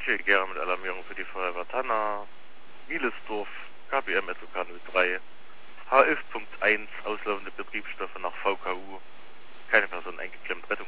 Deutsche Gera mit Alarmierung für die Feuerwehr Tanna, Mielesdorf, KBM SOK 03, H11.1 auslaufende Betriebsstoffe nach VKU, keine Person eingeklemmt, Rettung